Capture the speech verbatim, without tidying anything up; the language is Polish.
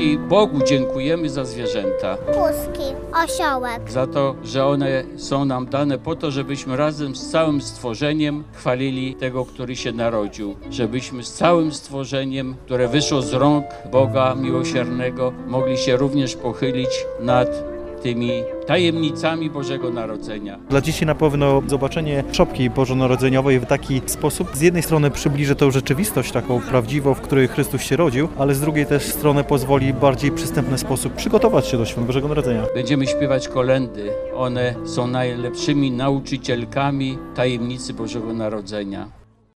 I Bogu dziękujemy za zwierzęta. Puski, osiołek. Za to, że one są nam dane po to, żebyśmy razem z całym stworzeniem chwalili tego, który się narodził. Żebyśmy z całym stworzeniem, które wyszło z rąk Boga miłosiernego, mogli się również pochylić nad tymi tajemnicami Bożego Narodzenia. Dla dzieci na pewno zobaczenie szopki bożonarodzeniowej w taki sposób z jednej strony przybliży tą rzeczywistość taką prawdziwą, w której Chrystus się rodził, ale z drugiej też strony pozwoli w bardziej przystępny sposób przygotować się do świąt Bożego Narodzenia. Będziemy śpiewać kolędy. One są najlepszymi nauczycielkami tajemnicy Bożego Narodzenia.